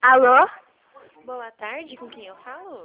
Alô? Boa tarde, com quem eu falo?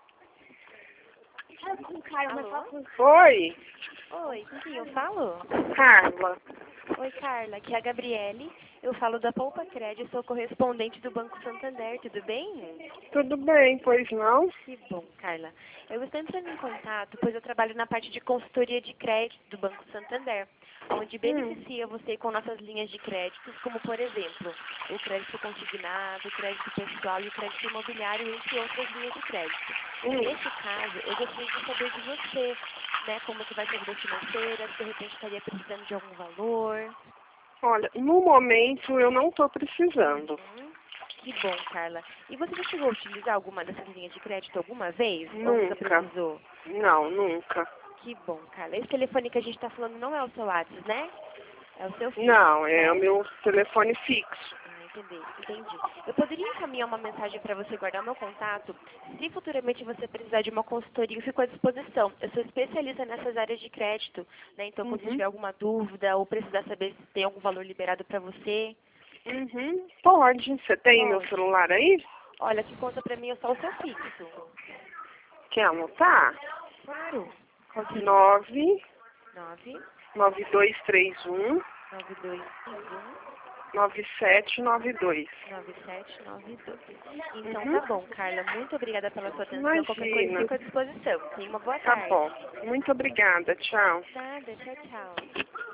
Fala com o Caio, mas Alô? fala com... Oi, Oi, com quem eu falo? Carla. Oi, Carla, aqui é a Gabriele. Eu falo da Poupa Crédito, sou correspondente do Banco Santander, tudo bem? Tudo bem, pois não? Que bom, Carla. Eu estou entrando em contato, pois eu trabalho na parte de consultoria de crédito do Banco Santander, onde beneficia você com nossas linhas de créditos, como, por exemplo, o crédito consignado, o crédito pessoal e o crédito imobiliário, entre outras linhas de crédito. Nesse caso, eu gostaria de saber de você, né, como que vai ser a vida financeira, se de repente estaria precisando de algum valor. Olha, no momento eu não estou precisando. Que bom, Carla. E você já chegou a utilizar alguma dessas linhas de crédito alguma vez? Ou nunca Nunca. precisou? Não, nunca. Que bom, Carla. Esse telefone que a gente está falando não é o seu WhatsApp, né? É o seu filho, Não, é o certo? meu telefone fixo. Entendi. Eu poderia encaminhar uma mensagem para você guardar o meu contato? Se futuramente você precisar de uma consultoria, eu fico à disposição. Eu sou especialista nessas áreas de crédito, né? Então, quando tiver alguma dúvida ou precisar saber se tem algum valor liberado para você... Pode. Você tem meu Pode. celular aí? Olha, que conta para mim é só o seu fixo. Quer anotar? Claro. Qual que é? 9 9 9231 9231 9792. 9792. Então tá bom, Carla. Muito obrigada pela sua atenção. Qualquer coisa Imagina. fico à disposição. Tenha uma boa Tá tarde. bom. Muito obrigada. Tchau. Nada, tchau, tchau.